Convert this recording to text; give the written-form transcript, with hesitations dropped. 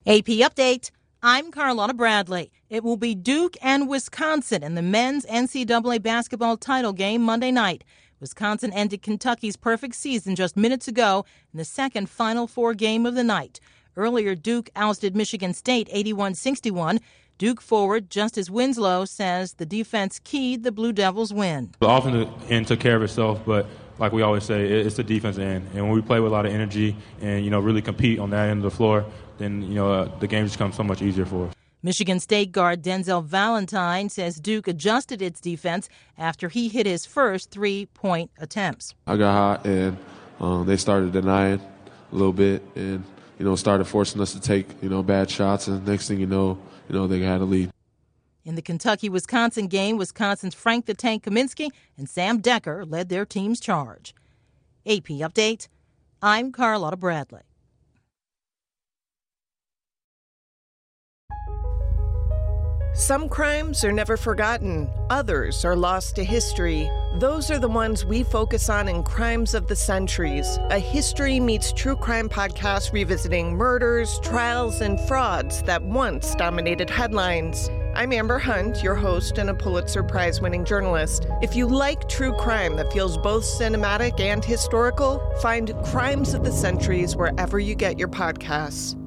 AP Update. I'm Carlotta Bradley. It will be Duke and Wisconsin in the men's NCAA basketball title game Monday night. Wisconsin ended Kentucky's perfect season just minutes ago in the second Final Four game of the night. Earlier, Duke ousted Michigan State 81-61. Duke forward Justice Winslow says the defense keyed the Blue Devils' win. The offensive end took care of itself, but like we always say, it's the defensive end. And when we play with a lot of energy and, really compete on that end of the floor, then, the game just becomes so much easier for us. Michigan State guard Denzel Valentine says Duke adjusted its defense after he hit his first three-point attempts. I got hot, and they started denying a little bit and, started forcing us to take, bad shots. And next thing you know, they had a lead. In the Kentucky-Wisconsin game, Wisconsin's Frank the Tank Kaminsky and Sam Decker led their team's charge. AP Update. I'm Carlotta Bradley. Some crimes are never forgotten. Others are lost to history. Those are the ones we focus on in Crimes of the Centuries, a history meets true crime podcast revisiting murders, trials, and frauds that once dominated headlines. I'm Amber Hunt, your host and a Pulitzer Prize-winning journalist. If you like true crime that feels both cinematic and historical, find Crimes of the Centuries wherever you get your podcasts.